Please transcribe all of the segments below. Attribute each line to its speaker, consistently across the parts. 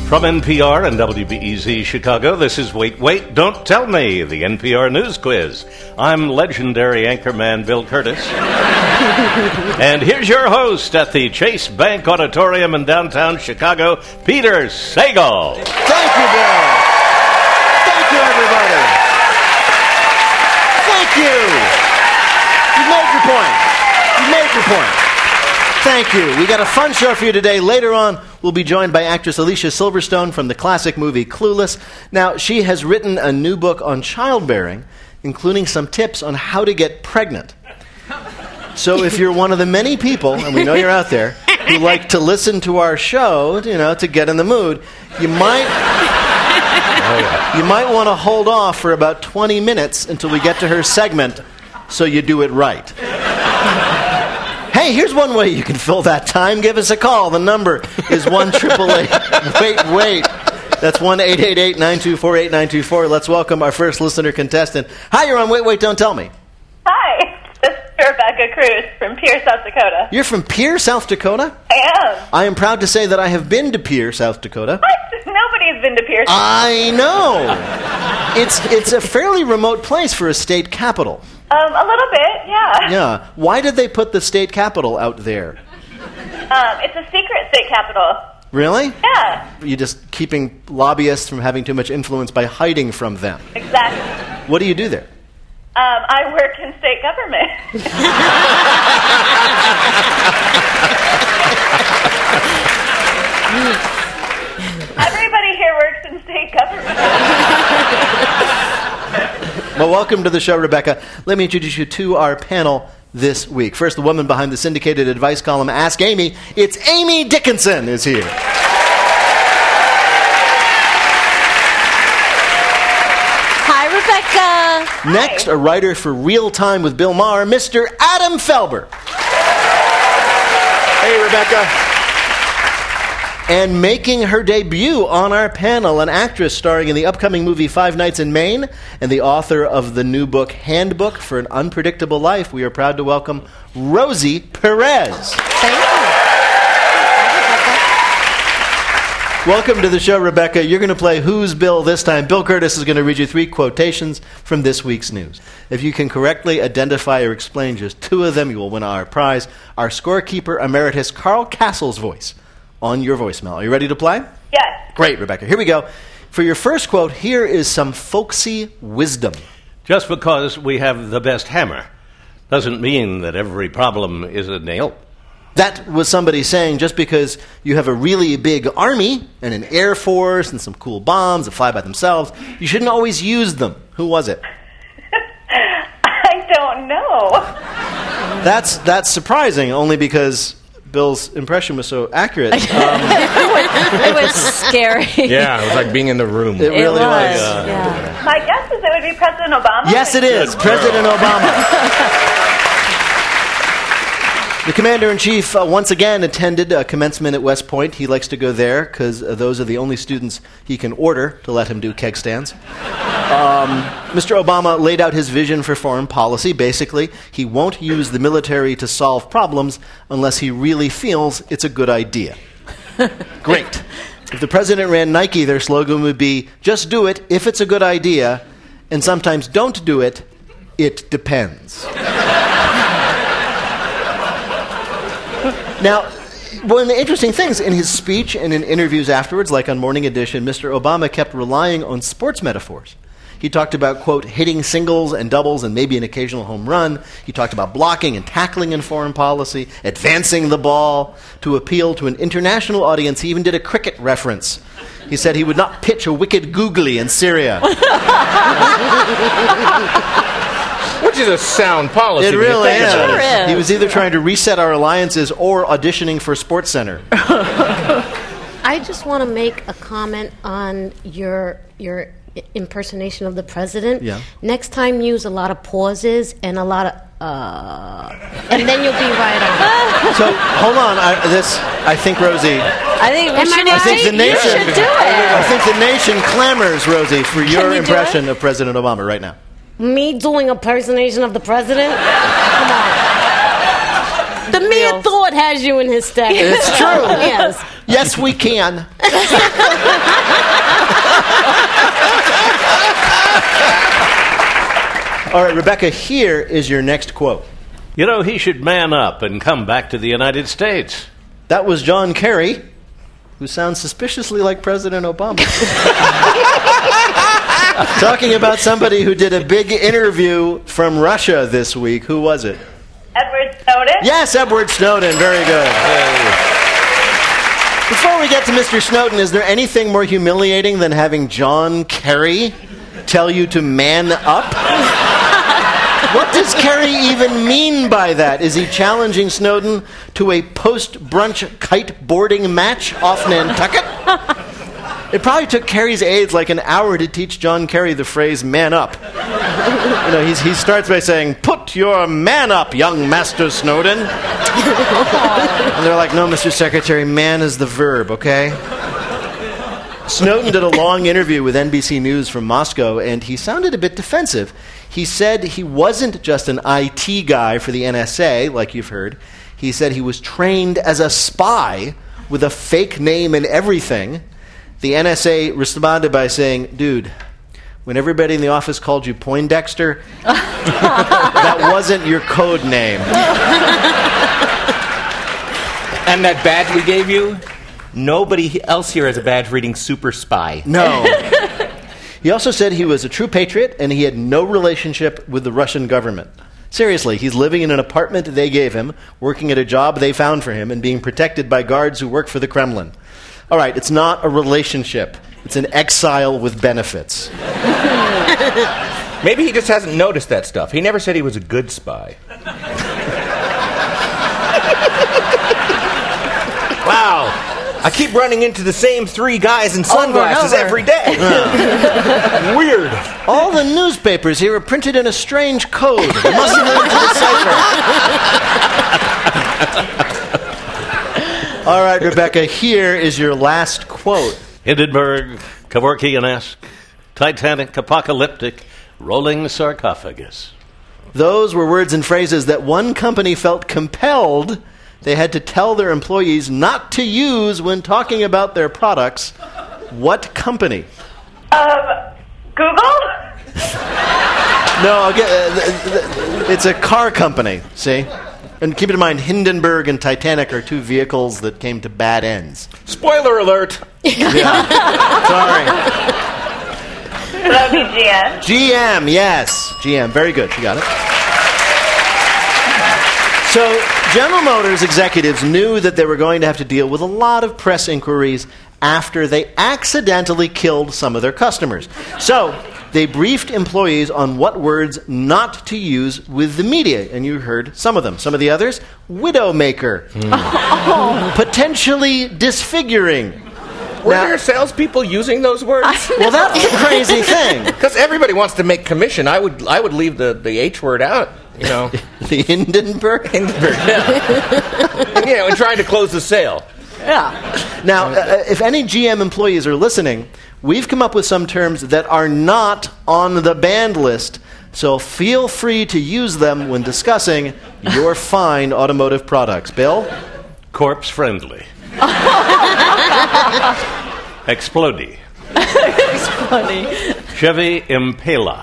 Speaker 1: From NPR and WBEZ Chicago, this is Wait, Wait, Don't Tell Me, the NPR News Quiz. I'm legendary anchorman Bill Curtis. And here's your host at the Chase Bank Auditorium in downtown Chicago, Peter Sagal.
Speaker 2: Thank you, Bill. Thank you, everybody. Thank you. You made your point. You made your point. Thank you. We got a fun show for you today. Later on, we'll be joined by actress Alicia Silverstone from the classic movie Clueless. Now, she has written a new book on childbearing, including some tips on how to get pregnant. So if you're one of the many people, and we know you're out there, who like to listen to our show, to get in the mood, you might want to hold off for about 20 minutes until we get to her segment so you do it right. Hey, here's one way you can fill that time. Give us a call. The number is 1-888. Wait. That's 1-888-924-8924. Let's welcome our first listener contestant. Hi, you're on Wait, Wait, Don't Tell Me.
Speaker 3: Hi, this is Rebecca Cruz from Pierre, South Dakota.
Speaker 1: You're from Pierre, South Dakota?
Speaker 3: I am.
Speaker 1: I am proud to say that I have been to Pierre, South Dakota.
Speaker 3: What? Nobody's been to Pierre.
Speaker 1: I know. It's a fairly remote place for a state capital.
Speaker 3: A little bit, yeah.
Speaker 1: Yeah. Why did they put the state capital out there?
Speaker 3: It's a secret state capital.
Speaker 1: Really?
Speaker 3: Yeah.
Speaker 1: You're just keeping lobbyists from having too much influence by hiding from them.
Speaker 3: Exactly.
Speaker 1: What do you do there?
Speaker 3: I work in state government. Everybody here works in state government.
Speaker 1: Well, welcome to the show, Rebecca. Let me introduce you to our panel this week. First, the woman behind the syndicated advice column, Ask Amy. It's Amy Dickinson is here.
Speaker 4: Hi, Rebecca.
Speaker 1: Next, a writer for Real Time with Bill Maher, Mr. Adam Felber.
Speaker 2: Hey, Rebecca.
Speaker 1: And making her debut on our panel, an actress starring in the upcoming movie Five Nights in Maine and the author of the new book Handbook for an Unpredictable Life. We are proud to welcome Rosie Perez.
Speaker 4: Thank you.
Speaker 1: Welcome to the show, Rebecca. You're going to play Who's Bill this time. Bill Curtis is going to read you 3 quotations from this week's news. If you can correctly identify or explain just 2 of them, you will win our prize, our scorekeeper emeritus Carl Castle's voice on your voicemail. Are you ready to play?
Speaker 3: Yes.
Speaker 1: Great, Rebecca. Here we go. For your first quote, here is some folksy wisdom. Just because we have the best hammer doesn't mean that every problem is a nail. That was somebody saying just because you have a really big army and an air force and some cool bombs that fly by themselves, you shouldn't always use them. Who was it?
Speaker 3: I don't know.
Speaker 1: That's surprising, only because Bill's impression was so accurate.
Speaker 4: It was scary.
Speaker 5: Yeah, it was like being in the room.
Speaker 1: It really was.
Speaker 4: Yeah.
Speaker 3: My guess is it would be President Obama.
Speaker 1: Yes, it is. President Obama. The Commander-in-Chief once again attended a commencement at West Point. He likes to go there because those are the only students he can order to let him do keg stands. Mr. Obama laid out his vision for foreign policy. Basically, he won't use the military to solve problems unless he really feels it's a good idea. Great. If the president ran Nike, their slogan would be, just do it if it's a good idea, and sometimes don't do it, it depends. Now, one of the interesting things in his speech and in interviews afterwards, like on Morning Edition, Mr. Obama kept relying on sports metaphors. He talked about, quote, hitting singles and doubles and maybe an occasional home run. He talked about blocking and tackling in foreign policy, advancing the ball. To appeal to an international audience, he even did a cricket reference. He said he would not pitch a wicked googly in Syria.
Speaker 5: Which is a sound policy.
Speaker 1: It really is.
Speaker 4: Sure is.
Speaker 1: He was either trying to reset our alliances or auditioning for SportsCenter.
Speaker 6: I just want to make a comment on your impersonation of the president.
Speaker 1: Yeah.
Speaker 6: Next time, use a lot of pauses and a lot of and then you'll be right on.
Speaker 1: So hold on. I think Rosie.
Speaker 4: I think we
Speaker 6: Am I
Speaker 4: should.
Speaker 6: right?
Speaker 1: I think the
Speaker 4: You
Speaker 1: nation.
Speaker 4: should do it.
Speaker 1: I think the nation clamors, Rosie, for your
Speaker 6: you do
Speaker 1: impression of President Obama right now.
Speaker 6: Me doing a impersonation of the president? Come on. The mere
Speaker 4: Reels.
Speaker 6: thought has you in hysterics.
Speaker 1: It's true.
Speaker 6: Yes.
Speaker 1: Yes, we can. All right, Rebecca, here is your next quote.
Speaker 7: You know, he should man up and come back to the United States.
Speaker 1: That was John Kerry, who sounds suspiciously like President Obama. Talking about somebody who did a big interview from Russia this week. Who was it?
Speaker 3: Edward Snowden?
Speaker 1: Yes, Edward Snowden. Very good. Before we get to Mr. Snowden, is there anything more humiliating than having John Kerry tell you to man up? What does Kerry even mean by that? Is he challenging Snowden to a post-brunch kiteboarding match off Nantucket? It probably took Kerry's aides like an hour to teach John Kerry the phrase man up. You know, he starts by saying, "Put your man up, young Master Snowden." And they're like, "No, Mr. Secretary, man is the verb, okay?" Snowden did a long interview with NBC News from Moscow, and he sounded a bit defensive. He said he wasn't just an IT guy for the NSA, like you've heard. He said he was trained as a spy with a fake name and everything. The NSA responded by saying, "Dude, when everybody in the office called you Poindexter, that wasn't your code name."
Speaker 8: And that badge we gave you? Nobody else here has a badge reading Super Spy.
Speaker 1: No. He also said he was a true patriot and he had no relationship with the Russian government. Seriously, he's living in an apartment they gave him, working at a job they found for him, and being protected by guards who work for the Kremlin. All right, it's not a relationship. It's an exile with benefits.
Speaker 8: Maybe he just hasn't noticed that stuff. He never said he was a good spy. Wow. I keep running into the same three guys in sunglasses
Speaker 4: Over and over.
Speaker 8: every day. Weird.
Speaker 1: All the newspapers here are printed in a strange code. You must learn to decipher. All right, Rebecca, here is your last quote.
Speaker 7: Hindenburg, Kevorkian-esque, Titanic, apocalyptic, rolling sarcophagus.
Speaker 1: Those were words and phrases that one company felt compelled they had to tell their employees not to use when talking about their products. What company?
Speaker 3: Google?
Speaker 1: No, it's a car company, see? And keep in mind, Hindenburg and Titanic are two vehicles that came to bad ends.
Speaker 8: Spoiler alert.
Speaker 1: Yeah. Sorry.
Speaker 3: So that would be GM.
Speaker 1: GM, yes. GM, very good. She got it. So, General Motors executives knew that they were going to have to deal with a lot of press inquiries after they accidentally killed some of their customers. So, they briefed employees on what words not to use with the media, and you heard some of them. Some of the others, widowmaker, potentially disfiguring.
Speaker 8: Were
Speaker 1: Now-
Speaker 8: there salespeople using those words?
Speaker 1: Well, that's the crazy thing.
Speaker 8: Because everybody wants to make commission. I would leave the H word out. You know,
Speaker 1: The Hindenburg?
Speaker 8: Hindenburg. Yeah. You know, and trying to close the sale.
Speaker 1: Now, if any GM employees are listening, we've come up with some terms that are not on the banned list, so feel free to use them when discussing your fine automotive products. Bill?
Speaker 7: Corpse friendly. Explodey.
Speaker 4: Funny.
Speaker 7: Chevy Impala.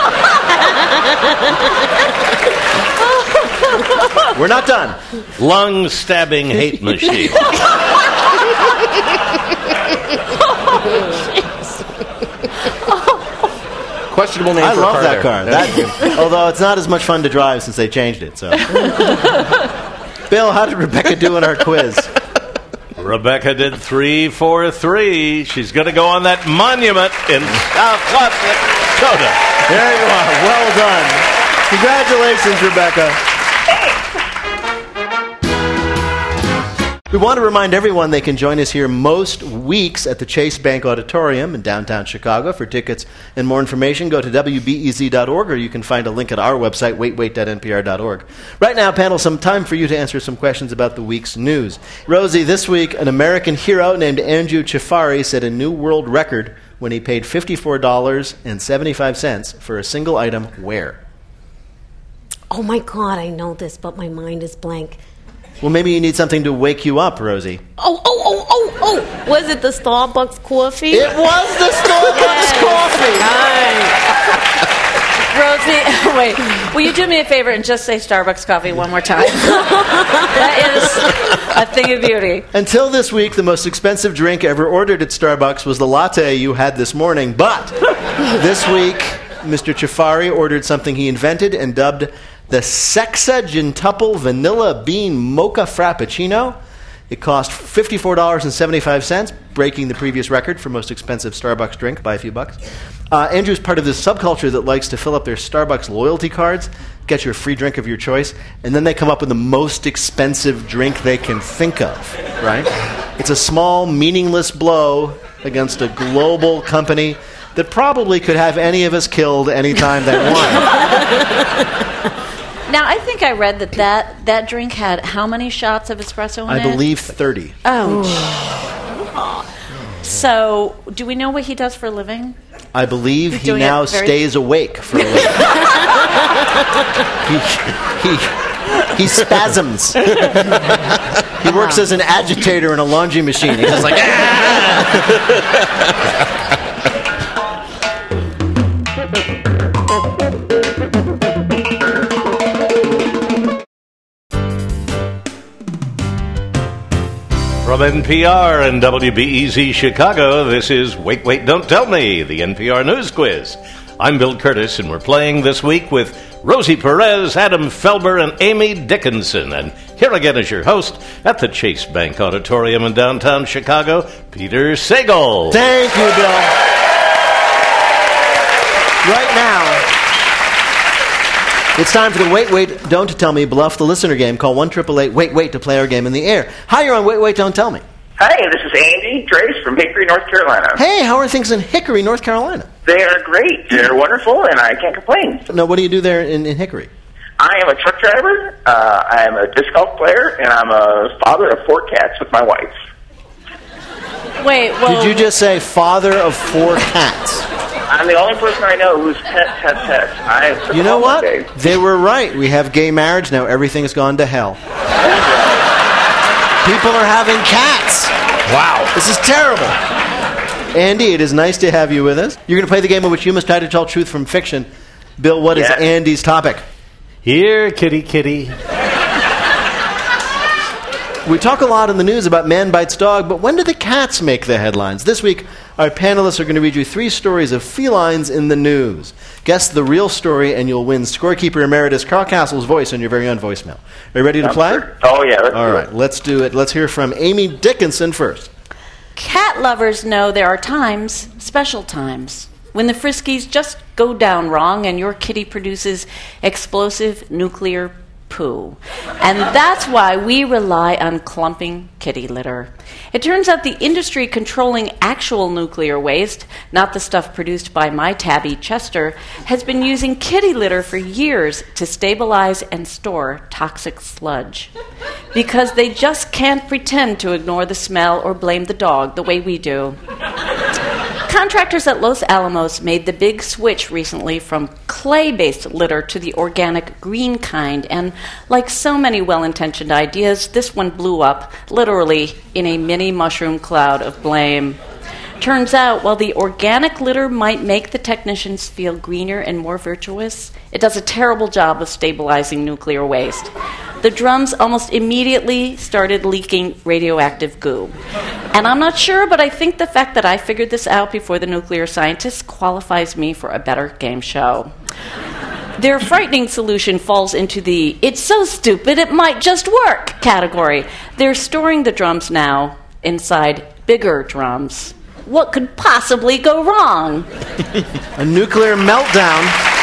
Speaker 1: We're not done.
Speaker 7: Lung stabbing hate machine.
Speaker 8: Questionable name
Speaker 1: I
Speaker 8: for a
Speaker 1: love
Speaker 8: car
Speaker 1: that
Speaker 8: there.
Speaker 1: car. Although it's not as much fun to drive since they changed it. So, Bill, how did Rebecca do in our quiz?
Speaker 7: Rebecca did 3 for 3. She's going to go on that monument in Southwest Dakota.
Speaker 1: There you are. Well done. Congratulations, Rebecca. We want to remind everyone they can join us here most weeks at the Chase Bank Auditorium in downtown Chicago. For tickets and more information, go to WBEZ.org, or you can find a link at our website, waitwait.npr.org. Right now, panel, some time for you to answer some questions about the week's news. Rosie, this week, an American hero named Andrew Chafari set a new world record when he paid $54.75 for a single item where?
Speaker 6: Oh my God, I know this, but my mind is blank.
Speaker 1: Well, maybe you need something to wake you up, Rosie.
Speaker 6: Oh. Was it the Starbucks coffee?
Speaker 1: It was the Starbucks coffee.
Speaker 4: Rosie, wait. Will you do me a favor and just say Starbucks coffee one more time? That is a thing of beauty.
Speaker 1: Until this week, the most expensive drink ever ordered at Starbucks was the latte you had this morning. But this week, Mr. Chafari ordered something he invented and dubbed the Sexagentuple Vanilla Bean Mocha Frappuccino. It cost $54.75, breaking the previous record for most expensive Starbucks drink by a few bucks. Andrew's part of this subculture that likes to fill up their Starbucks loyalty cards, get you a free drink of your choice, and then they come up with the most expensive drink they can think of, right? It's a small, meaningless blow against a global company that probably could have any of us killed anytime they want.
Speaker 4: Now, I think I read that drink had how many shots of espresso in it?
Speaker 1: I believe 30.
Speaker 4: Oh. So, do we know what he does for a living?
Speaker 1: I believe
Speaker 4: He's
Speaker 1: he
Speaker 4: doing
Speaker 1: now
Speaker 4: it very-
Speaker 1: stays awake for a living. he spasms. He works as an agitator in a laundry machine. He's just like,
Speaker 7: From NPR and WBEZ Chicago, this is Wait, Wait, Don't Tell Me, the NPR News Quiz. I'm Bill Curtis, and we're playing this week with Rosie Perez, Adam Felber, and Amy Dickinson. And here again is your host at the Chase Bank Auditorium in downtown Chicago, Peter Sagal.
Speaker 1: thank you, Bill. Right now, it's time for the Wait, Wait, Don't Tell Me Bluff the Listener game. Call 1-888-WAIT-WAIT to play our game in the air. Hi, you're on Wait, Wait, Don't Tell Me.
Speaker 9: Hi, this is Andy Trace from Hickory, North Carolina.
Speaker 1: Hey, how are things in Hickory, North Carolina?
Speaker 9: They are great. They're wonderful, and I can't complain.
Speaker 1: Now, what do you do there in Hickory?
Speaker 9: I am a truck driver, I am a disc golf player, and I'm a father of 4 cats with my wife.
Speaker 4: Wait, well...
Speaker 1: Did you just say father of 4 cats?
Speaker 9: I'm the only person I know who's pets.
Speaker 1: You know what? They were right. We have gay marriage now. Everything's gone to hell. People are having cats. Wow. This is terrible. Andy, it is nice to have you with us. You're going to play the game in which you must try to tell truth from fiction. Bill, what is Andy's topic?
Speaker 7: Here, kitty, kitty.
Speaker 1: We talk a lot in the news about man bites dog, but when do the cats make the headlines? This week, our panelists are going to read you 3 stories of felines in the news. Guess the real story, and you'll win scorekeeper emeritus Carl Castle's voice on your very own voicemail. Are you ready to play?
Speaker 9: Oh, yeah.
Speaker 1: All right, let's do it. Let's hear from Amy Dickinson first.
Speaker 4: Cat lovers know there are times, special times, when the Friskies just go down wrong and your kitty produces explosive nuclear poo. And that's why we rely on clumping kitty litter. It turns out the industry controlling actual nuclear waste, not the stuff produced by my tabby Chester, has been using kitty litter for years to stabilize and store toxic sludge. Because they just can't pretend to ignore the smell or blame the dog the way we do. Contractors at Los Alamos made the big switch recently from clay-based litter to the organic green kind, and like so many well-intentioned ideas, this one blew up, literally, in a mini mushroom cloud of blame. Turns out, while the organic litter might make the technicians feel greener and more virtuous, it does a terrible job of stabilizing nuclear waste. The drums almost immediately started leaking radioactive goo. And I'm not sure, but I think the fact that I figured this out before the nuclear scientists qualifies me for a better game show. Their frightening solution falls into the "it's so stupid it might just work" category. They're storing the drums now inside bigger drums. What could possibly go wrong?
Speaker 1: A nuclear meltdown.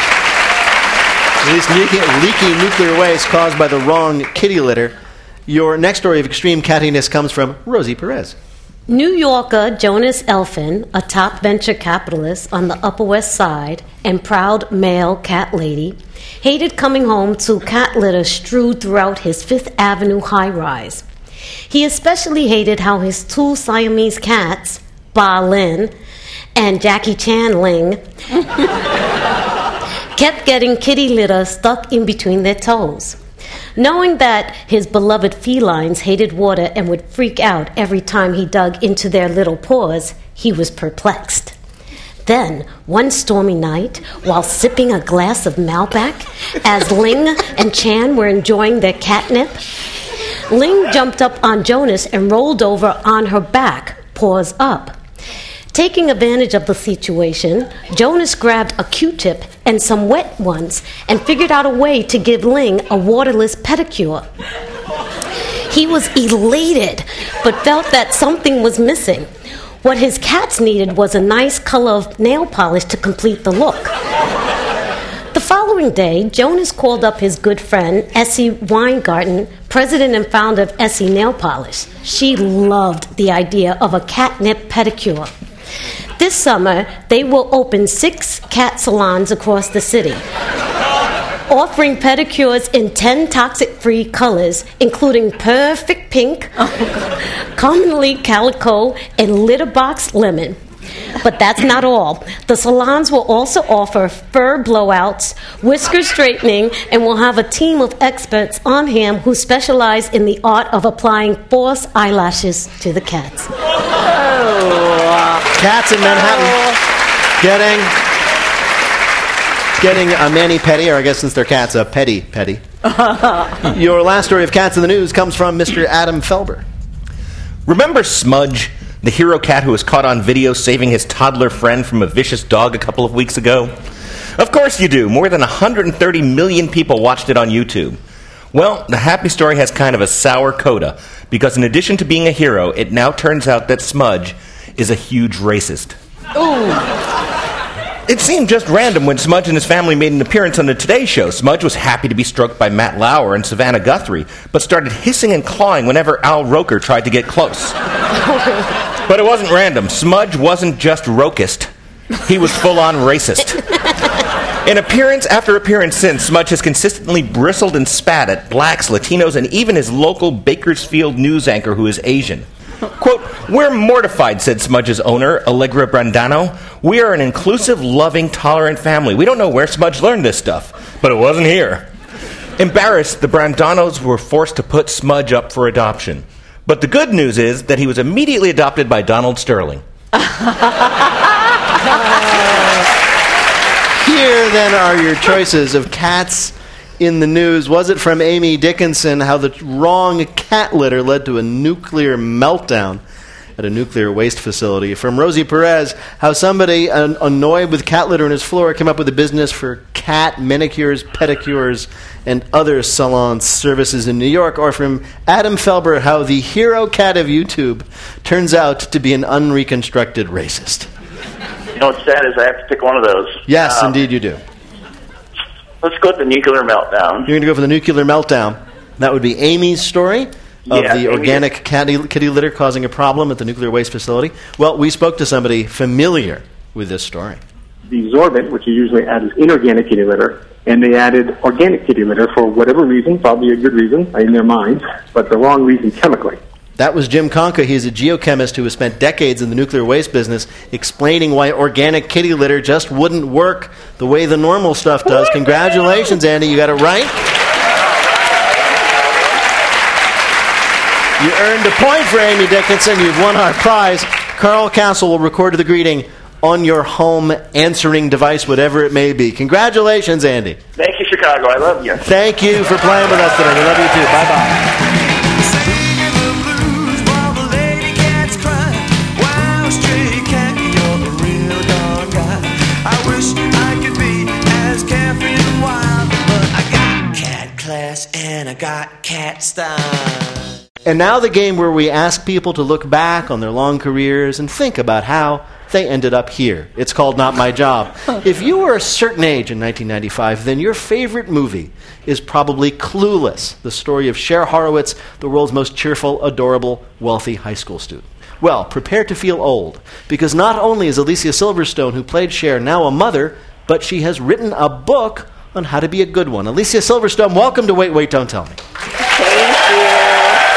Speaker 1: At least leaky nuclear waste caused by the wrong kitty litter. Your next story of extreme cattiness comes from Rosie Perez.
Speaker 6: New Yorker Jonas Elfin, a top venture capitalist on the Upper West Side and proud male cat lady, hated coming home to cat litter strewed throughout his Fifth Avenue high-rise. He especially hated how his 2 Siamese cats, Ba Lin and Jackie Chan Ling, kept getting kitty litter stuck in between their toes. Knowing that his beloved felines hated water and would freak out every time he dug into their little paws, he was perplexed. Then, one stormy night, while sipping a glass of Malbec, as Ling and Chan were enjoying their catnip, Ling jumped up on Jonas and rolled over on her back, paws up. Taking advantage of the situation, Jonas grabbed a Q-tip and some wet ones and figured out a way to give Ling a waterless pedicure. He was elated, but felt that something was missing. What his cats needed was a nice color of nail polish to complete the look. The following day, Jonas called up his good friend, Essie Weingarten, president and founder of Essie Nail Polish. She loved the idea of a catnip pedicure. This summer, they will open 6 cat salons across the city, offering pedicures in 10 toxic-free colors, including perfect pink, commonly calico, and litter box lemon. But that's not all. The salons will also offer fur blowouts, whisker straightening, and will have a team of experts on hand who specialize in the art of applying false eyelashes to the cats.
Speaker 1: Cats in Manhattan getting a mani-pedi, or I guess since they're cats, a pedi. Your last story of cats in the news comes from Mr. Adam Felber.
Speaker 8: Remember Smudge, the hero cat who was caught on video saving his toddler friend from a vicious dog a couple of weeks ago? Of course you do. More than 130 million people watched it on YouTube. Well, the happy story has kind of a sour coda, because in addition to being a hero, it now turns out that Smudge is a huge racist.
Speaker 4: Ooh.
Speaker 8: It seemed just random when Smudge and his family made an appearance on the Today Show. Smudge was happy to be stroked by Matt Lauer and Savannah Guthrie, but started hissing and clawing whenever Al Roker tried to get close. But it wasn't random. Smudge wasn't just rokist. He was full-on racist. In appearance after appearance since, Smudge has consistently bristled and spat at blacks, Latinos, and even his local Bakersfield news anchor who is Asian. Quote, "We're mortified," said Smudge's owner, Allegra Brandano. "We are an inclusive, loving, tolerant family. We don't know where Smudge learned this stuff, but it wasn't here." Embarrassed, the Brandanos were forced to put Smudge up for adoption. But the good news is that he was immediately adopted by Donald Sterling.
Speaker 1: Here, then, are your choices of cats in the news. Was it from Amy Dickinson, how the wrong cat litter led to a nuclear meltdown at a nuclear waste facility? From Rosie Perez, how somebody annoyed with cat litter on his floor came up with a business for cat manicures, pedicures, and other salon services in New York? Or from Adam Felber, how the hero cat of YouTube turns out to be an unreconstructed racist?
Speaker 9: You know what's sad is I have to pick one of those.
Speaker 1: Yes, indeed you do.
Speaker 9: Let's go with the nuclear meltdown.
Speaker 1: You're going to go for the nuclear meltdown. That would be Amy's story of the organic kitty litter causing a problem at the nuclear waste facility. Well, we spoke to somebody familiar with this story.
Speaker 10: The sorbent, which you usually add, is inorganic kitty litter, and they added organic kitty litter for whatever reason, probably a good reason in their minds, but the wrong reason chemically.
Speaker 1: That was Jim Conca. He's a geochemist who has spent decades in the nuclear waste business explaining why organic kitty litter just wouldn't work the way the normal stuff does. Congratulations, Andy. You got it right. You earned a point for Amy Dickinson. You've won our prize. Carl Castle will record the greeting on your home answering device, whatever it may be. Congratulations, Andy.
Speaker 9: Thank you, Chicago. I love you.
Speaker 1: Thank you for playing with us today. We love you too. Bye-bye.
Speaker 11: And I got cat style.
Speaker 1: And now the game where we ask people to look back on their long careers and think about how they ended up here. It's called Not My Job. If you were a certain age in 1995, then your favorite movie is probably Clueless, the story of Cher Horowitz, the world's most cheerful, adorable, wealthy high school student. Well, prepare to feel old, because not only is Alicia Silverstone, who played Cher, now a mother, but she has written a book on how to be a good one. Alicia Silverstone, welcome to Wait, Wait, Don't Tell Me.
Speaker 3: Thank you.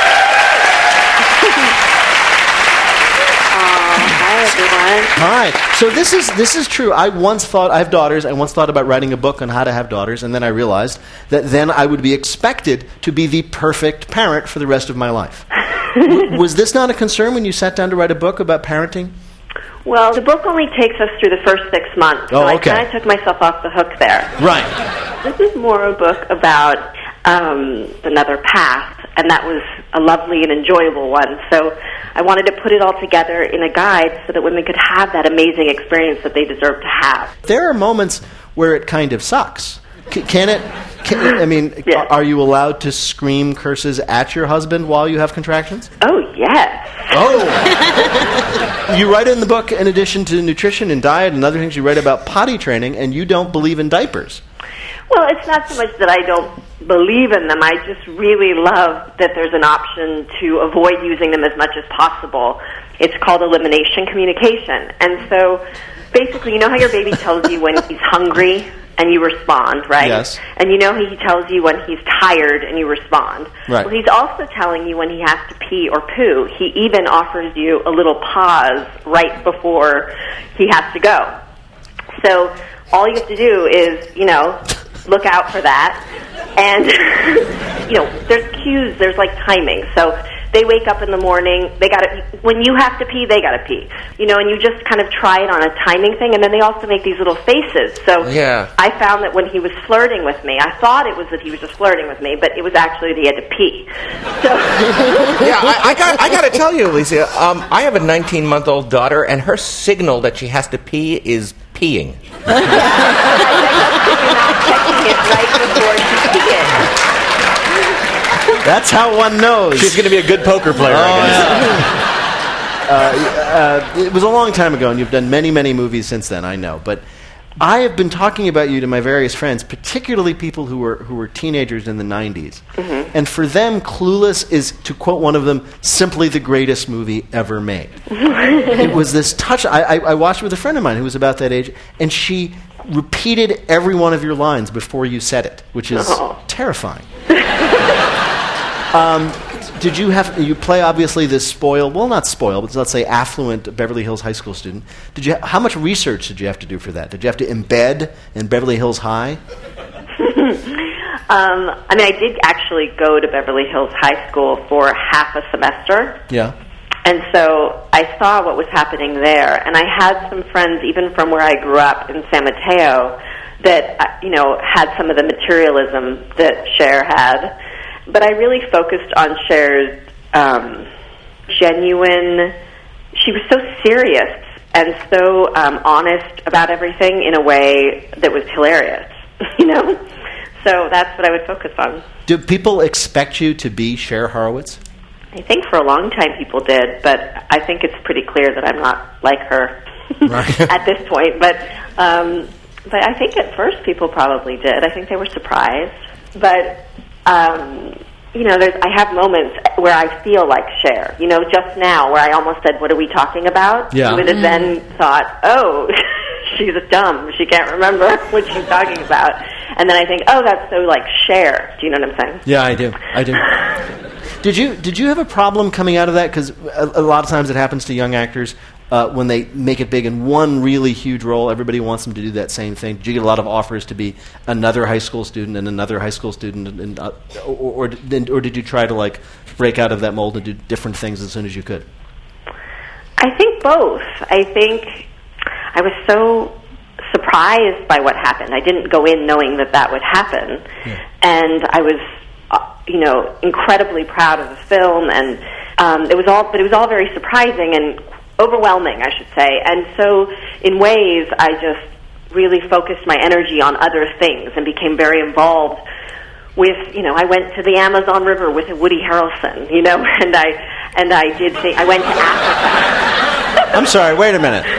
Speaker 3: Hi, everyone.
Speaker 1: Hi. So this is true. I have daughters. I once thought about writing a book on how to have daughters, and then I realized that then I would be expected to be the perfect parent for the rest of my life. Was this not a concern when you sat down to write a book about parenting?
Speaker 12: Well, the book only takes us through the first 6 months, so I kind of took myself off the hook there.
Speaker 1: Right.
Speaker 12: This is more a book about another path, and that was a lovely and enjoyable one. So I wanted to put it all together in a guide so that women could have that amazing experience that they deserve to have.
Speaker 1: There are moments where it kind of sucks. Are you allowed to scream curses at your husband while you have contractions?
Speaker 12: Oh, yes.
Speaker 1: Oh! You write in the book, in addition to nutrition and diet and other things, you write about potty training, and you don't believe in diapers.
Speaker 12: Well, it's not so much that I don't believe in them. I just really love that there's an option to avoid using them as much as possible. It's called elimination communication. And so basically, you know how your baby tells you when he's hungry and you respond, right?
Speaker 1: Yes.
Speaker 12: And you know he tells you when he's tired and you respond.
Speaker 1: Right.
Speaker 12: Well, he's also telling you when he has to pee or poo. He even offers you a little pause right before he has to go. So all you have to do is, look out for that. And, there's cues, there's like timing. So they wake up in the morning, when you have to pee, they gotta pee. And you just kind of try it on a timing thing, and then they also make these little faces. So I found that when he was flirting with me, I thought it was that he was just flirting with me, but it was actually that he had to pee. So
Speaker 8: I gotta tell you, Alicia, I have a 19-month-old daughter, and her signal that she has to pee is peeing.
Speaker 12: You're not checking it right before you pee it.
Speaker 1: That's how one knows.
Speaker 8: She's going to be a good poker player, I guess.
Speaker 1: It was a long time ago, and you've done many, many movies since then, I know. But I have been talking about you to my various friends, particularly people who were teenagers in the 90s. Mm-hmm. And for them, Clueless is, to quote one of them, simply the greatest movie ever made. It was this touch. I watched it with a friend of mine who was about that age, and she repeated every one of your lines before you said it, which is terrifying. Did you play obviously this spoiled, well, not spoiled, but let's say affluent Beverly Hills High School student. How much research did you have to do for that? Did you have to embed in Beverly Hills High?
Speaker 12: I did actually go to Beverly Hills High School for half a semester.
Speaker 1: Yeah.
Speaker 12: And so I saw what was happening there, and I had some friends, even from where I grew up in San Mateo, that, had some of the materialism that Cher had. But I really focused on Cher's genuine. She was so serious and so honest about everything in a way that was hilarious, So that's what I would focus on.
Speaker 1: Do people expect you to be Cher Horowitz?
Speaker 12: I think for a long time people did, but I think it's pretty clear that I'm not like her at this point. But I think at first people probably did. I think they were surprised. But I have moments where I feel like Cher. Just now, where I almost said, "What are we talking about?"
Speaker 1: Yeah.
Speaker 12: I would have then thought, "Oh, she's dumb. She can't remember what she's talking about." And then I think, "Oh, that's so like Cher." Do you know what I'm saying?
Speaker 1: Yeah, I do. Did you have a problem coming out of that? Because a lot of times it happens to young actors. When they make it big in one really huge role, everybody wants them to do that same thing. Did you get a lot of offers to be another high school student and another high school student, or did you try to break out of that mold and do different things as soon as you could?
Speaker 12: I think both. I think I was so surprised by what happened. I didn't go in knowing that would happen, and I was, incredibly proud of the film, and it was all very surprising and overwhelming, I should say. And so in ways I just really focused my energy on other things and became very involved with, I went to the Amazon River with Woody Harrelson, and I did I went to Africa.
Speaker 1: I'm sorry, wait a minute.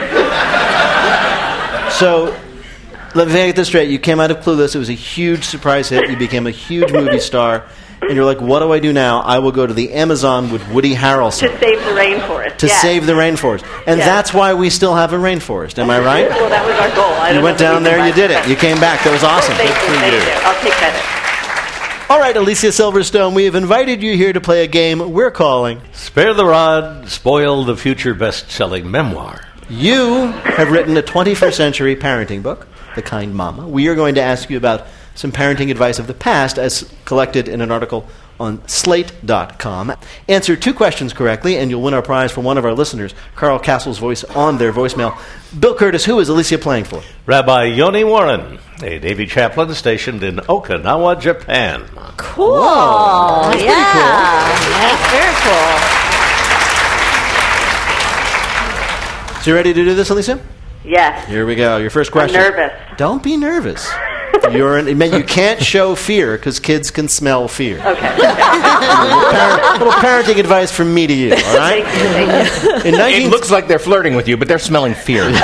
Speaker 1: So let me get this straight. You came out of Clueless, it was a huge surprise hit, you became a huge movie star, and you're like, what do I do now? I will go to the Amazon with Woody Harrelson.
Speaker 12: To save the rainforest.
Speaker 1: To save the rainforest. And that's why we still have a rainforest. Am I right?
Speaker 12: Well, that was our goal.
Speaker 1: You went down there, you did it. You came back. That was awesome.
Speaker 12: Thank you. I'll take credit.
Speaker 1: All right, Alicia Silverstone, we have invited you here to play a game we're calling
Speaker 7: Spare the Rod, Spoil the Future Best-Selling Memoir.
Speaker 1: You have written a 21st century parenting book, The Kind Mama. We are going to ask you about some parenting advice of the past as collected in an article on Slate.com. Answer 2 questions correctly, and you'll win our prize from one of our listeners, Carl Castle's voice on their voicemail. Bill Curtis, who is Alicia playing for?
Speaker 7: Rabbi Yoni Warren, a Navy chaplain stationed in Okinawa, Japan.
Speaker 4: Cool.
Speaker 1: Whoa, that's pretty cool.
Speaker 4: That's very cool.
Speaker 1: So you ready to do this, Alicia?
Speaker 12: Yes.
Speaker 1: Here we go. Your first question.
Speaker 12: I'm nervous.
Speaker 1: Don't be nervous. You can't show fear because kids can smell fear.
Speaker 12: Okay.
Speaker 1: Little parenting advice from me to you, all right?
Speaker 12: Thank you.
Speaker 8: It looks like they're flirting with you, but they're smelling fear.
Speaker 1: In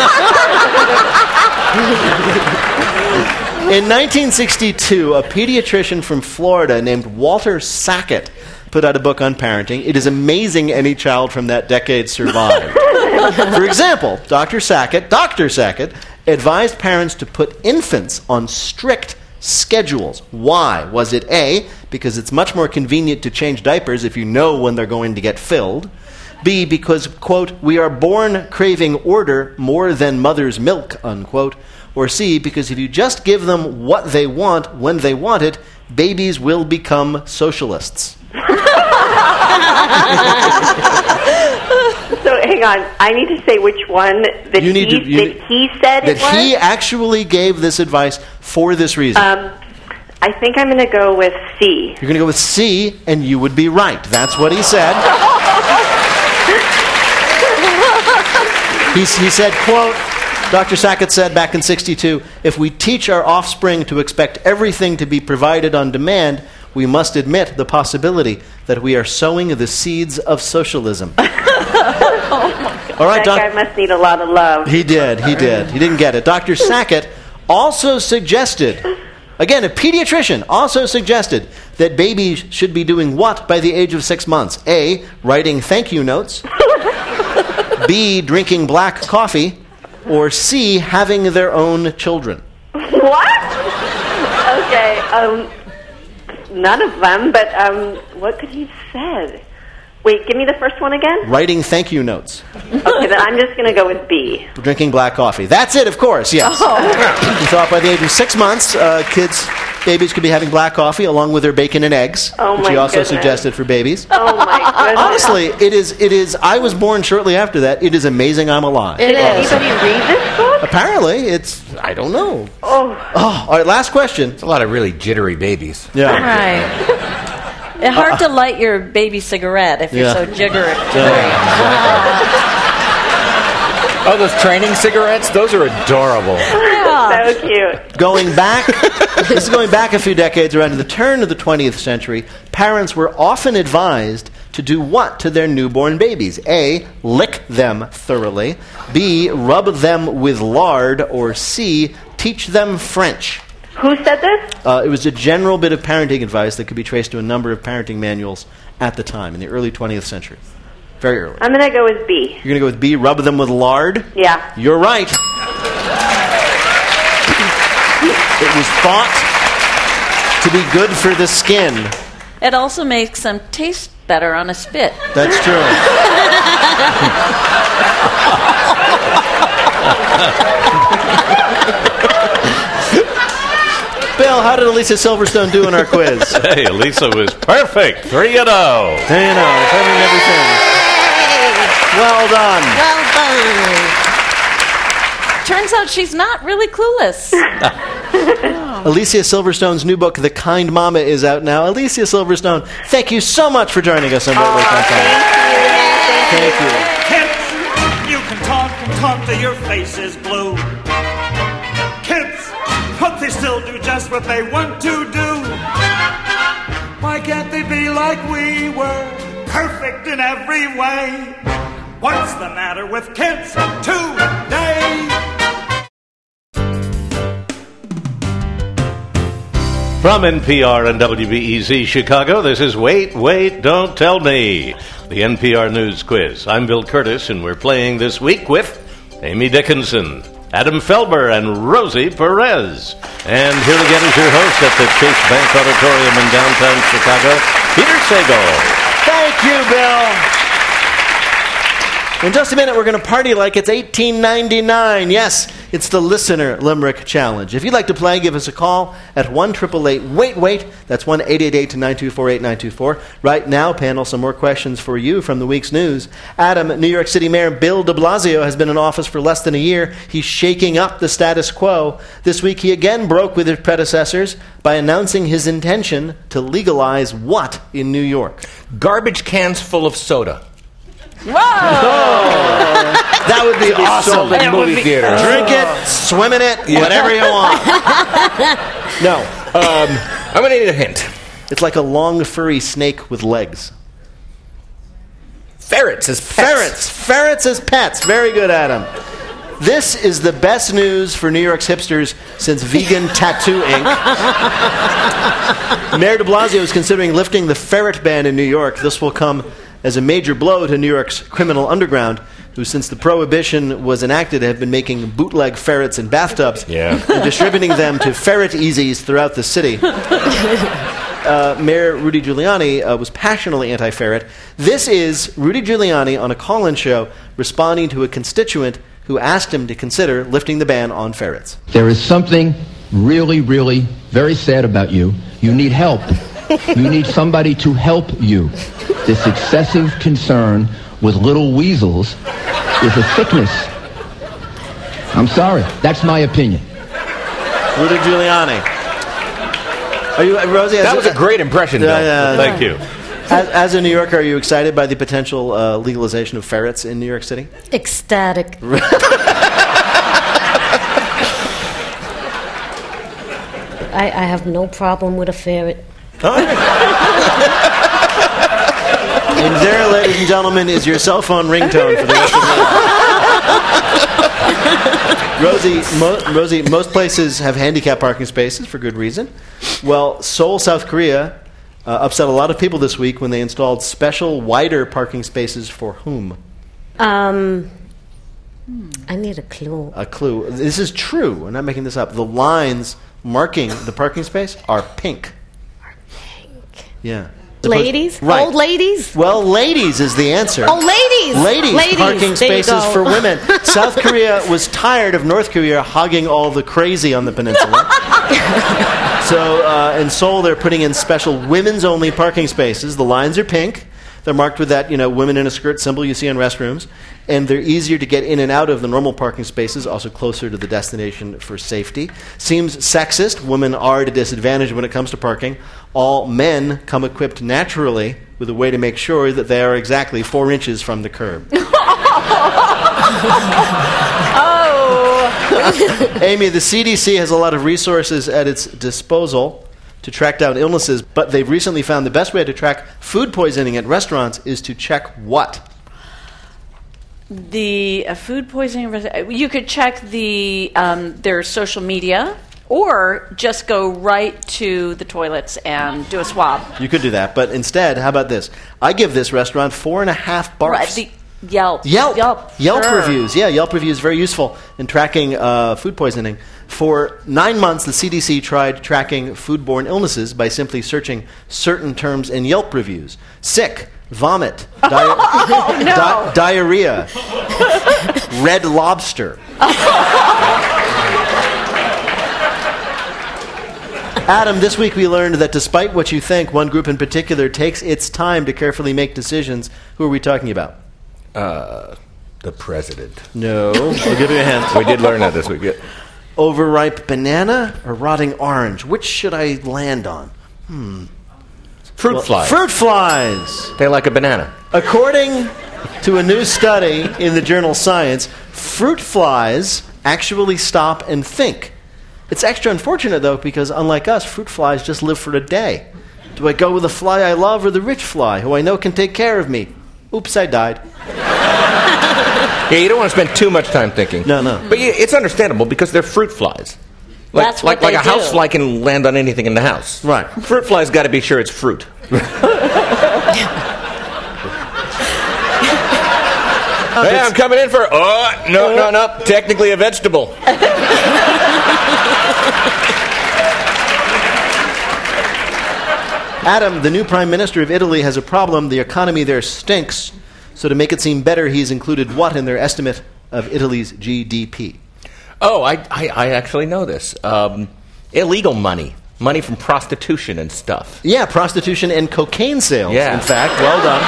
Speaker 1: 1962, a pediatrician from Florida named Walter Sackett put out a book on parenting. It is amazing any child from that decade survived. For example, Dr. Sackett advised parents to put infants on strict schedules. Why? Was it A, because it's much more convenient to change diapers if you know when they're going to get filled? B, because, quote, we are born craving order more than mother's milk, unquote? Or C, because if you just give them what they want when they want it, babies will become socialists.
Speaker 12: So hang on, I need to say which one that he said it was?
Speaker 1: That he actually gave this advice for this reason.
Speaker 12: I think I'm going to go with C.
Speaker 1: You're going to go with C, and you would be right. That's what he said. He said, quote, Dr. Sackett said back in 1962, if we teach our offspring to expect everything to be provided on demand, we must admit the possibility that we are sowing the seeds of socialism. All right,
Speaker 12: that guy must need a lot of love.
Speaker 1: He did. He didn't get it. Dr. Sackett also suggested, again, a pediatrician also suggested that babies should be doing what by the age of 6 months? A, writing thank you notes. B, drinking black coffee. Or C, having their own children.
Speaker 12: What? Okay, none of them, but what could he have said? Wait, give me the first one again?
Speaker 1: Writing thank you notes.
Speaker 12: Okay, then I'm just going to go with B.
Speaker 1: Drinking black coffee. That's it, of course, yes.
Speaker 12: Oh.
Speaker 1: He thought by the age of 6 months, babies could be having black coffee along with their bacon and eggs, which he also suggested for babies.
Speaker 12: Oh, my goodness.
Speaker 1: Honestly, it is, I was born shortly after that. It is amazing I'm alive.
Speaker 12: Did anybody read this book?
Speaker 1: Apparently, I don't know.
Speaker 12: Oh.
Speaker 1: All right, last question.
Speaker 8: It's a lot of really jittery babies.
Speaker 1: Yeah.
Speaker 4: Right. It's hard to light your baby cigarette if you're so jiggery.
Speaker 8: Oh, those training cigarettes? Those are adorable.
Speaker 4: Yeah.
Speaker 12: So cute.
Speaker 1: This is going back a few decades, around to the turn of the 20th century, parents were often advised to do what to their newborn babies? A, lick them thoroughly. B, rub them with lard. Or C, teach them French.
Speaker 12: Who said this?
Speaker 1: It was a general bit of parenting advice that could be traced to a number of parenting manuals at the time, in the early 20th century. Very early.
Speaker 12: I'm going to go with B.
Speaker 1: You're going to go with B, rub them with lard?
Speaker 12: Yeah.
Speaker 1: You're right. It was thought to be good for the skin.
Speaker 4: It also makes them taste better on a spit.
Speaker 1: That's true. Bill, how did Elisa Silverstone do in our quiz?
Speaker 7: Hey, Elisa was perfect. 3-0.
Speaker 1: 3-0, covering everything. Well done.
Speaker 6: Well done.
Speaker 4: Turns out she's not really clueless.
Speaker 1: Alicia Silverstone's new book, The Kind Mama, is out now. Alicia Silverstone, thank you so much for joining us on Wait, Wait, Don't Tell Me. Thank you.
Speaker 13: Kids, you can talk till your face is blue. Kids, but they still do just what they want to do. Why can't they be like we were, perfect in every way? What's the matter with kids today?
Speaker 7: From NPR and WBEZ Chicago, this is Wait, Wait, Don't Tell Me, the NPR News Quiz. I'm Bill Curtis, and we're playing this week with Amy Dickinson, Adam Felber, and Rosie Perez. And here again is your host at the Chase Bank Auditorium in downtown Chicago, Peter Sagal.
Speaker 1: Thank you, Bill.
Speaker 2: In just a minute, we're going to party like it's 1899. Yes, it's the Listener Limerick Challenge. If you'd like to play, give us a call at 1-888-WAIT-WAIT. That's 1-888-924-8924. Right now, panel, some more questions for you from the week's news. Adam, New York City Mayor Bill de Blasio has been in office for less than a year. He's shaking up the status quo. This week, he again broke with his predecessors by announcing his intention to legalize what in New York?
Speaker 8: Garbage cans full of soda.
Speaker 4: Whoa!
Speaker 2: That would be awesome.
Speaker 8: Sold in movie theaters.
Speaker 2: Drink it, swim in it, whatever you want. No.
Speaker 8: I'm going to need a hint.
Speaker 2: It's like a long, furry snake with legs.
Speaker 8: Ferrets as pets.
Speaker 2: Ferrets as pets. Very good, Adam. This is the best news for New York's hipsters since Vegan Tattoo Inc. Mayor de Blasio is considering lifting the ferret ban in New York. This will come as a major blow to New York's criminal underground, who, since the prohibition was enacted, have been making bootleg ferrets in bathtubs and distributing them to ferret easies throughout the city. Mayor Rudy Giuliani was passionately anti-ferret. This is Rudy Giuliani on a call-in show responding to a constituent who asked him to consider lifting the ban on ferrets.
Speaker 14: There is something really, really very sad about you. You need help. You need somebody to help you. This excessive concern with little weasels is a sickness. I'm sorry. That's my opinion.
Speaker 2: Rudy Giuliani. Are you, Rosie?
Speaker 8: That was a great impression, Bill.
Speaker 7: Thank you.
Speaker 2: As a New Yorker, are you excited by the potential legalization of ferrets in New York City?
Speaker 6: Ecstatic. I have no problem with a ferret.
Speaker 2: And there, ladies and gentlemen, is your cell phone ringtone for the rest of the night. Rosie, most places have handicap parking spaces for good reason. Well, Seoul, South Korea upset a lot of people this week when they installed special, wider parking spaces for whom?
Speaker 6: I need a clue.
Speaker 2: A clue. This is true. I'm not making this up. The lines marking the parking space are pink. Yeah.
Speaker 6: Ladies?
Speaker 2: Right.
Speaker 6: Old ladies?
Speaker 2: Well, ladies is the answer.
Speaker 6: Oh, ladies!
Speaker 2: Ladies parking
Speaker 6: There you
Speaker 2: spaces
Speaker 6: go.
Speaker 2: for women. South Korea was tired of North Korea hogging all the crazy on the peninsula. So in Seoul, they're putting in special women's-only parking spaces. The lines are pink. They're marked with that, women in a skirt symbol you see in restrooms. And they're easier to get in and out of the normal parking spaces, also closer to the destination for safety. Seems sexist. Women are at a disadvantage when it comes to parking. All men come equipped naturally with a way to make sure that they are exactly 4 inches from the curb. Amy, the CDC has a lot of resources at its disposal to track down illnesses, but they've recently found the best way to track food poisoning at restaurants is to check what?
Speaker 4: The food poisoning, you could check their social media or just go right to the toilets and do a swab.
Speaker 2: You could do that, but instead, how about this? I give this restaurant 4.5 barfs.
Speaker 4: Right, the Yelp
Speaker 2: Sure. Reviews. Yeah, Yelp reviews, very useful in tracking food poisoning. For 9 months, the CDC tried tracking foodborne illnesses by simply searching certain terms in Yelp reviews. Sick, vomit, diarrhea, red lobster. Adam, this week we learned that despite what you think, one group in particular takes its time to carefully make decisions. Who are we talking about?
Speaker 8: The president.
Speaker 2: No. I'll give you a hint.
Speaker 8: We did learn that this week. Yeah.
Speaker 2: Overripe banana or rotting orange? Which should I land on?
Speaker 8: Fruit flies.
Speaker 2: Fruit flies.
Speaker 8: They like a banana.
Speaker 2: According to a new study in the journal Science, fruit flies actually stop and think. It's extra unfortunate, though, because unlike us, fruit flies just live for a day. Do I go with the fly I love or the rich fly, who I know can take care of me? Oops, I died.
Speaker 8: Yeah, you don't want to spend too much time thinking.
Speaker 2: No.
Speaker 8: But it's understandable because they're fruit flies.
Speaker 4: That's what
Speaker 8: like
Speaker 4: they
Speaker 8: a
Speaker 4: do.
Speaker 8: housefly can land on anything in the house.
Speaker 2: Right.
Speaker 8: Fruit fly's got to be sure it's fruit. Hey, I'm coming in for... Oh, no. Technically a vegetable.
Speaker 2: Adam, the new prime minister of Italy, has a problem. The economy there stinks.
Speaker 1: So to make it seem better, he's included what in their estimate of Italy's GDP?
Speaker 8: Oh, I actually know this. Illegal money. Money from prostitution and stuff.
Speaker 1: Yeah, prostitution and cocaine sales,
Speaker 8: Yeah.
Speaker 1: in fact. Well done.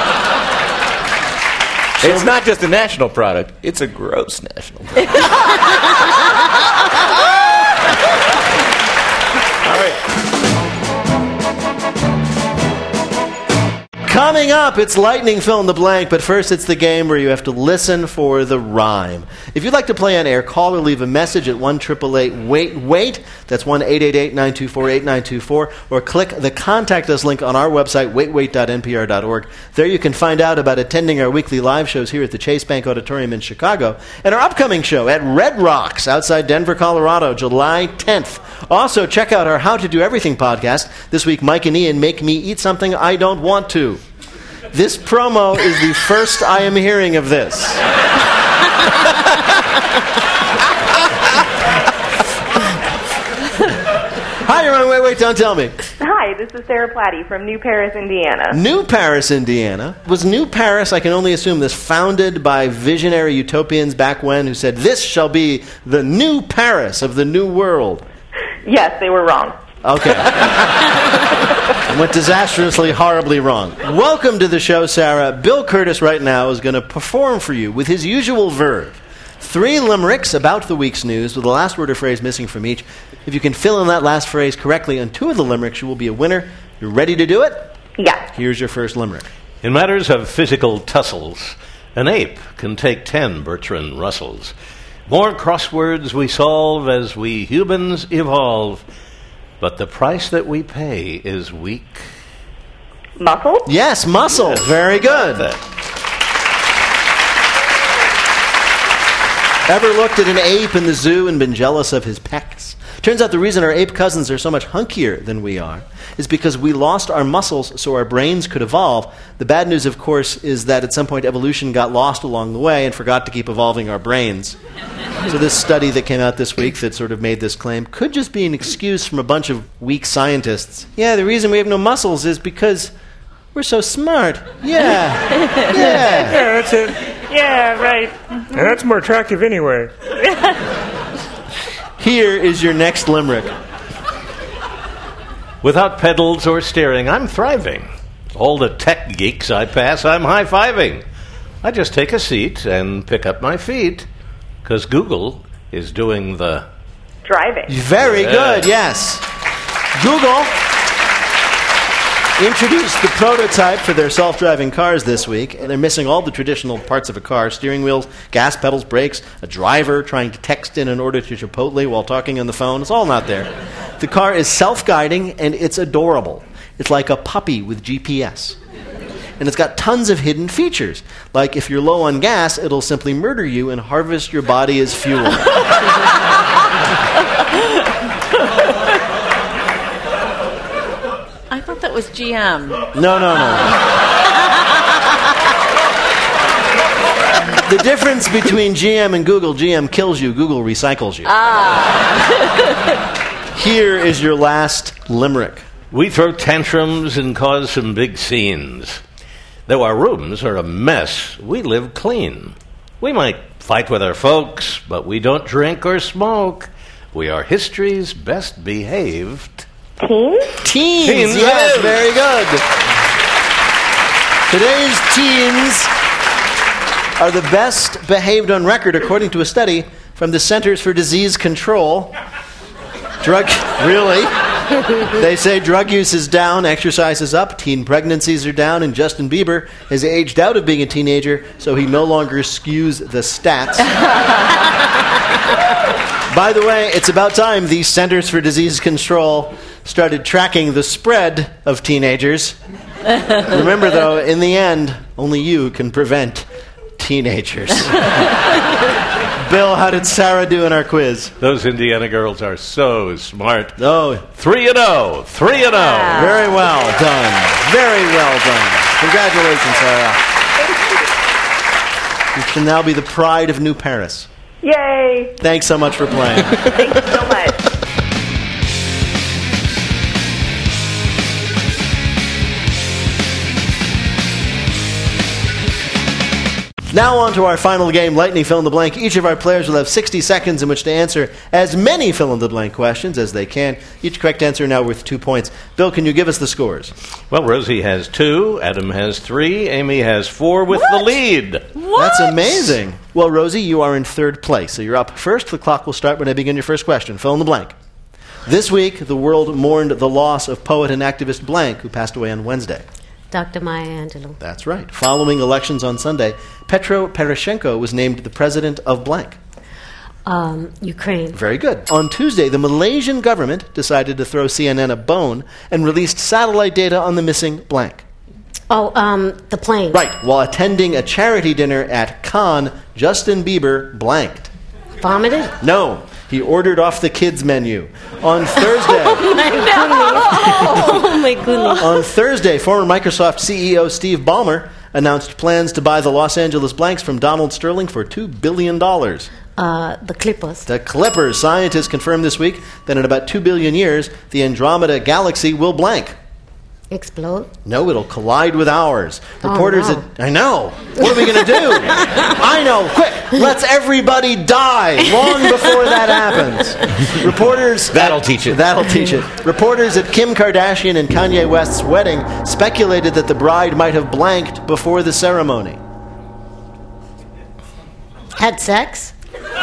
Speaker 8: It's not just a national product. It's a gross national product.
Speaker 1: All right. Coming up, it's lightning fill in the blank, but first it's the game where you have to listen for the rhyme. If you'd like to play on air, call or leave a message at 1-888-WAIT-WAIT. That's 1-888-924-8924. Or click the Contact Us link on our website, waitwait.npr.org. There you can find out about attending our weekly live shows here at the Chase Bank Auditorium in Chicago and our upcoming show at Red Rocks outside Denver, Colorado, July 10th. Also, check out our How to Do Everything podcast. This week, Mike and Ian make me eat something I don't want to. This promo is the first I am hearing of this. Hi, you're on Wait, Don't Tell Me.
Speaker 15: Hi, this is Sarah Platty from New Paris, Indiana.
Speaker 1: New Paris, Indiana. Was New Paris, I can only assume this, founded by visionary utopians back when who said, this shall be the new Paris of the new world?
Speaker 15: Yes, they were wrong.
Speaker 1: Okay. I went disastrously, horribly wrong. Welcome to the show, Sarah. Bill Curtis right now is going to perform for you with his usual verve. 3 limericks about the week's news with the last word or phrase missing from each. If you can fill in that last phrase correctly on 2 of the limericks, you will be a winner. You ready to do it?
Speaker 15: Yeah.
Speaker 1: Here's your first limerick.
Speaker 7: In matters of physical tussles, an ape can take 10 Bertrand Russells. More crosswords we solve as we humans evolve, but the price that we pay is weak.
Speaker 15: Muscle?
Speaker 1: Yes, muscle. Yes. Very good. Ever looked at an ape in the zoo and been jealous of his pecs? Turns out the reason our ape cousins are so much hunkier than we are is because we lost our muscles so our brains could evolve. The bad news, of course, is that at some point evolution got lost along the way and forgot to keep evolving our brains. So this study that came out this week that sort of made this claim could just be an excuse from a bunch of weak scientists. Yeah, the reason we have no muscles is because we're so smart. Yeah. Yeah.
Speaker 16: Yeah, that's it.
Speaker 15: Yeah, right.
Speaker 16: And that's more attractive anyway.
Speaker 1: Here is your next limerick.
Speaker 7: Without pedals or steering, I'm thriving. All the tech geeks I pass, I'm high-fiving. I just take a seat and pick up my feet, because Google is doing the...
Speaker 15: driving.
Speaker 1: Very good, yes. Google introduced the prototype for their self-driving cars this week, and they're missing all the traditional parts of a car: steering wheels, gas pedals, brakes, a driver trying to text in an order to Chipotle while talking on the phone. It's all not there. The car is self-guiding, and it's adorable. It's like a puppy with GPS. And it's got tons of hidden features. Like if you're low on gas, it'll simply murder you and harvest your body as fuel.
Speaker 4: I thought that was GM.
Speaker 1: No. The difference between GM and Google: GM kills you, Google recycles you. Here is your last limerick.
Speaker 7: We throw tantrums and cause some big scenes. Though our rooms are a mess, we live clean. We might fight with our folks, but we don't drink or smoke. We are history's best behaved.
Speaker 15: Teens?
Speaker 1: Teens, yes, very good. Today's teens are the best behaved on record, according to a study from the Centers for Disease Control. Really? They say drug use is down, exercise is up, teen pregnancies are down, and Justin Bieber has aged out of being a teenager, so he no longer skews the stats. By the way, it's about time the Centers for Disease Control started tracking the spread of teenagers. Remember, though, in the end, only you can prevent teenagers. Bill, how did Sarah do in our quiz?
Speaker 7: Those Indiana girls are so smart.
Speaker 1: Oh,
Speaker 7: 3-0. 3-0.
Speaker 1: Very well done. Very well done. Congratulations, Sarah. You can now be the pride of New Paris.
Speaker 15: Yay!
Speaker 1: Thanks so much for playing.
Speaker 15: Thank you so much.
Speaker 1: Now on to our final game, Lightning Fill in the Blank. Each of our players will have 60 seconds in which to answer as many fill-in-the-blank questions as they can. Each correct answer now worth 2 points. Bill, can you give us the scores?
Speaker 7: Well, Rosie has 2, Adam has 3, Amy has 4 with the lead.
Speaker 1: That's amazing. Well, Rosie, you are in third place, so you're up first. The clock will start when I begin your first question. Fill in the blank. This week, the world mourned the loss of poet and activist blank, who passed away on Wednesday.
Speaker 6: Dr. Maya Angelou.
Speaker 1: That's right. Following elections on Sunday, Petro Poroshenko was named the president of blank.
Speaker 6: Ukraine.
Speaker 1: Very good. On Tuesday, the Malaysian government decided to throw CNN a bone and released satellite data on the missing blank.
Speaker 6: The plane.
Speaker 1: Right. While attending a charity dinner at Cannes, Justin Bieber blanked.
Speaker 6: Vomited?
Speaker 1: No. He ordered off the kids' menu. On Thursday...
Speaker 6: Oh, my goodness.
Speaker 1: On Thursday, former Microsoft CEO Steve Ballmer announced plans to buy the Los Angeles Blanks from Donald Sterling for $2 billion.
Speaker 6: The Clippers.
Speaker 1: The Clippers. Scientists confirmed this week that in about 2 billion years, the Andromeda Galaxy will blank.
Speaker 6: Explode?
Speaker 1: No, it'll collide with ours.
Speaker 6: Oh,
Speaker 1: Reporters
Speaker 6: no.
Speaker 1: I know. What are we going to do? I know. Quick. Let's everybody die long before that happens. Reporters...
Speaker 8: That'll teach it.
Speaker 1: That'll teach it. Reporters at Kim Kardashian and Kanye West's wedding speculated that the bride might have blanked before the ceremony.
Speaker 6: Had sex?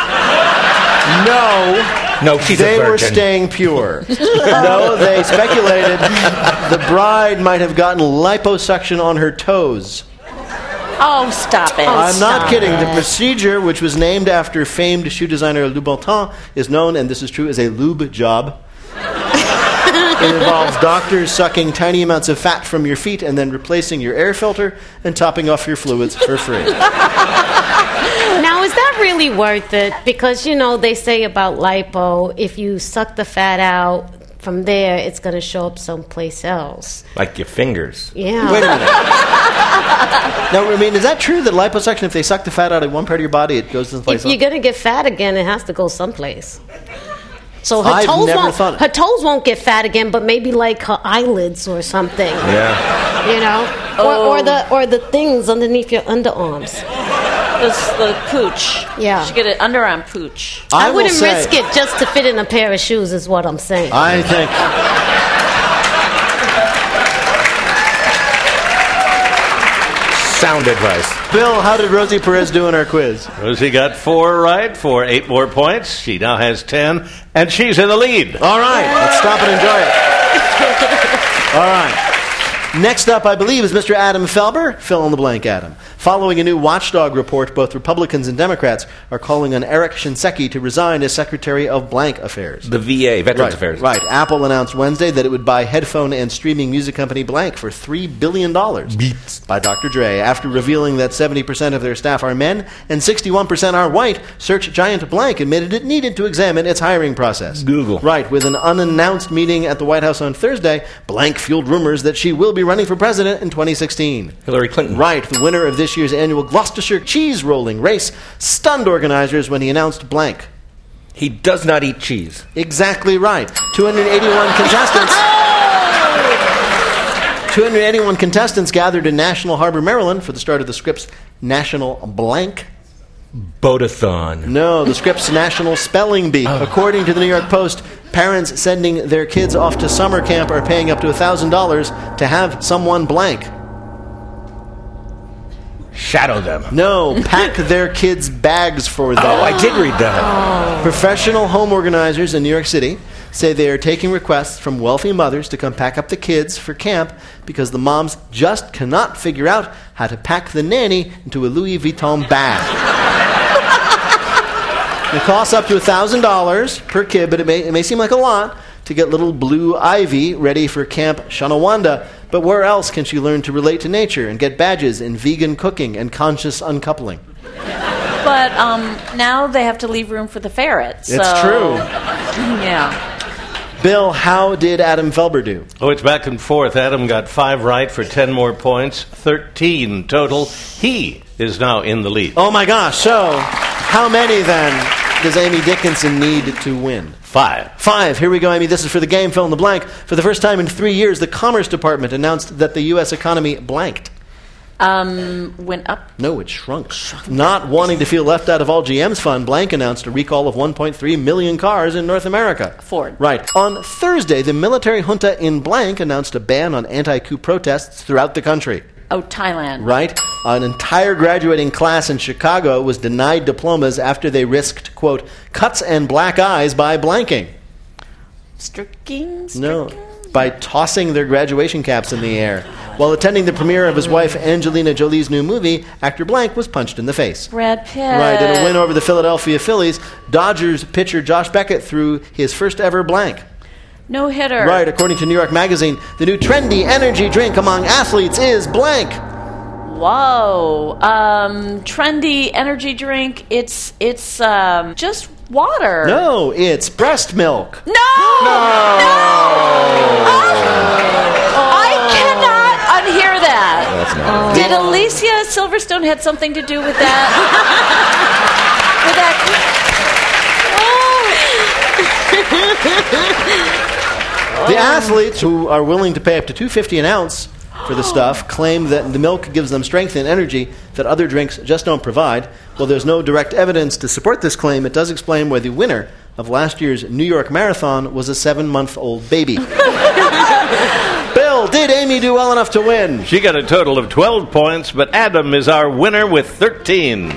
Speaker 1: No,
Speaker 8: she's a
Speaker 1: they were
Speaker 8: virgin.
Speaker 1: staying pure. No, they speculated the bride might have gotten liposuction on her toes.
Speaker 4: Oh, stop it.
Speaker 1: I'm not
Speaker 4: Stop
Speaker 1: kidding.
Speaker 4: it.
Speaker 1: The procedure, which was named after famed shoe designer Louboutin, is known, and this is true, as a lube job. It involves doctors sucking tiny amounts of fat from your feet and then replacing your air filter and topping off your fluids for free.
Speaker 6: Now, is that really worth it? Because, they say about lipo, if you suck the fat out from there, it's going to show up someplace else.
Speaker 8: Like your fingers.
Speaker 6: Yeah.
Speaker 1: Wait a minute. Now, is that true that liposuction, if they suck the fat out of one part of your body, it goes to the place
Speaker 6: If you're going to get fat again, it has to go someplace. So
Speaker 1: I've never thought it.
Speaker 6: her toes won't get fat again, but maybe like her eyelids or something.
Speaker 8: Yeah.
Speaker 6: Or the things underneath your underarms.
Speaker 4: The pooch.
Speaker 6: Yeah.
Speaker 4: She get an underarm pooch.
Speaker 6: I wouldn't risk it just to fit in a pair of shoes, is what I'm saying.
Speaker 1: I think...
Speaker 8: Sound advice.
Speaker 1: Bill, how did Rosie Perez do in our quiz?
Speaker 7: Rosie got 4 right for 8 more points. She now has 10, and she's in the lead.
Speaker 1: All right, let's stop and enjoy it. All right. Next up, I believe, is Mr. Adam Felber. Fill in the blank, Adam. Following a new watchdog report, both Republicans and Democrats are calling on Eric Shinseki to resign as Secretary of Blank Affairs.
Speaker 8: The VA, Veterans Affairs.
Speaker 1: Right. Apple announced Wednesday that it would buy headphone and streaming music company Blank for $3 billion.
Speaker 8: Beats.
Speaker 1: By Dr. Dre. After revealing that 70% of their staff are men and 61% are white, search giant Blank admitted it needed to examine its hiring process.
Speaker 8: Google.
Speaker 1: Right. With an unannounced meeting at the White House on Thursday, Blank fueled rumors that she will be running for president in 2016.
Speaker 8: Hillary Clinton.
Speaker 1: Right. The winner of this year's annual Gloucestershire cheese rolling race stunned organizers when he announced Blank.
Speaker 8: He does not eat cheese.
Speaker 1: Exactly right. 281 contestants. 281 contestants gathered in National Harbor, Maryland for the start of the Scripps National Blank.
Speaker 8: Bodathon.
Speaker 1: No, the Scripps National Spelling Bee. According to the New York Post, parents sending their kids off to summer camp are paying up to $1,000 to have someone blank.
Speaker 8: Shadow them.
Speaker 1: No, pack their kids' bags for them.
Speaker 8: Oh, I did read that.
Speaker 1: Professional home organizers in New York City say they are taking requests from wealthy mothers to come pack up the kids for camp because the moms just cannot figure out how to pack the nanny into a Louis Vuitton bag. It costs up to $1,000 per kid, but it may seem like a lot to get little Blue Ivy ready for Camp Shanawanda. But where else can she learn to relate to nature and get badges in vegan cooking and conscious uncoupling?
Speaker 4: But now they have to leave room for the ferrets.
Speaker 1: It's
Speaker 4: so,
Speaker 1: true.
Speaker 4: Yeah.
Speaker 1: Bill, how did Adam Felber do?
Speaker 7: Oh, it's back and forth. Adam got 5 right for 10 more points, 13 total. He is now in the lead.
Speaker 1: Oh, my gosh. So, how many, then, does Amy Dickinson need to win?
Speaker 7: 5.
Speaker 1: Here we go, Amy. This is for the game Fill in the Blank. For the first time in 3 years, the Commerce Department announced that the U.S. economy blanked.
Speaker 4: Went up.
Speaker 1: No, it shrunk. Not wanting to feel left out of all GM's fun, Blank announced a recall of 1.3 million cars in North America.
Speaker 4: Ford.
Speaker 1: Right. On Thursday, the military junta in Blank announced a ban on anti-coup protests throughout the country.
Speaker 4: Oh, Thailand.
Speaker 1: Right. An entire graduating class in Chicago was denied diplomas after they risked, quote, cuts and black eyes by blanking.
Speaker 4: Striking?
Speaker 1: No, by tossing their graduation caps in the air. While attending the premiere of his wife Angelina Jolie's new movie, actor Blank was punched in the face.
Speaker 4: Brad Pitt.
Speaker 1: Right, in a win over the Philadelphia Phillies, Dodgers pitcher Josh Beckett threw his first ever blank.
Speaker 4: No hitter.
Speaker 1: Right, according to New York Magazine, the new trendy energy drink among athletes is blank.
Speaker 4: Whoa. Trendy energy drink. It's just water.
Speaker 1: No, it's breast milk.
Speaker 4: No! I cannot unhear that.
Speaker 8: That's not
Speaker 4: Did Alicia Silverstone had something to do with that?
Speaker 1: The athletes who are willing to pay up to $2.50 an ounce for the stuff claim that the milk gives them strength and energy that other drinks just don't provide. While there's no direct evidence to support this claim, it does explain why the winner of last year's New York Marathon was a 7-month-old baby. Bill, did Amy do well enough to win?
Speaker 7: She got a total of 12 points, but Adam is our winner with 13.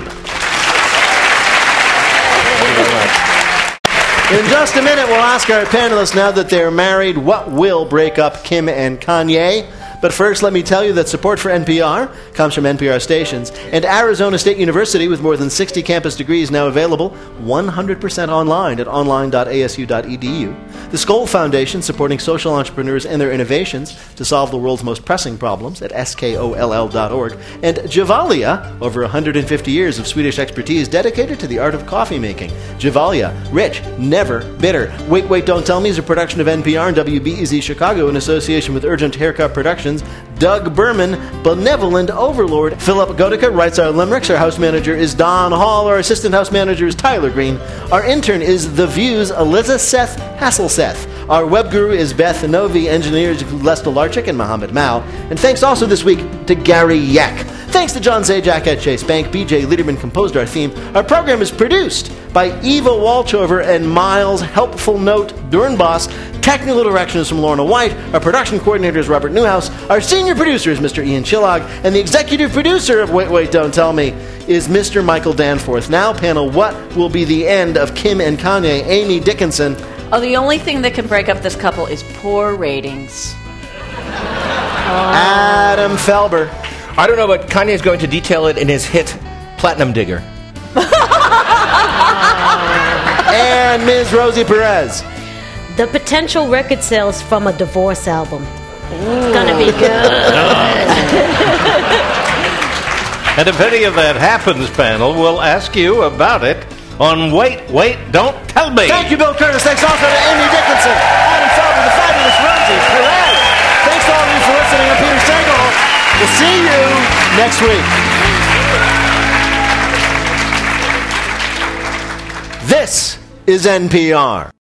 Speaker 1: In just a minute, we'll ask our panelists, now that they're married, what will break up Kim and Kanye. But first, let me tell you that support for NPR comes from NPR stations and Arizona State University, with more than 60 campus degrees now available 100% online at online.asu.edu. The Skoll Foundation, supporting social entrepreneurs and their innovations to solve the world's most pressing problems at skoll.org. And Gevalia, over 150 years of Swedish expertise dedicated to the art of coffee making. Gevalia, rich, never bitter. Wait, Wait, Don't Tell Me is a production of NPR and WBEZ Chicago in association with Urgent Haircut Productions. Doug Berman, benevolent overlord. Philip Godica writes our limericks. Our house manager is Don Hall. Our assistant house manager is Tyler Green. Our intern is The View's Elizabeth Hasselseth. Our web guru is Beth Novi. Engineers Lester Larchick and Mohammed Mao. And thanks also this week to Gary Yak. Thanks to John Zajac at Chase Bank. BJ Liederman composed our theme. Our program is produced by Eva Walchover and Miles Helpful Note Durnbos. Technical direction is from Lorna White. Our production coordinator is Robert Newhouse. Our senior producer is Mr. Ian Chillog. And the executive producer of Wait, Wait, Don't Tell Me is Mr. Michael Danforth. Now, panel, what will be the end of Kim and Kanye? Amy Dickinson.
Speaker 4: Oh, the only thing that can break up this couple is poor ratings.
Speaker 1: Adam Felber.
Speaker 8: I don't know, but Kanye's going to detail it in his hit Platinum Digger.
Speaker 1: And Ms. Rosie Perez.
Speaker 6: The potential record sales from a divorce album. It's gonna be good.
Speaker 7: And if any of that happens, panel, we'll ask you about it on Wait, Wait, Don't Tell Me.
Speaker 1: Thank you, Bill Curtis. Thanks also to Amy Dickinson, Adam Felber, the fabulous Rosie Perez. Thanks to all of you for listening. I'm Peter Sagal. We'll see you next week. This is NPR.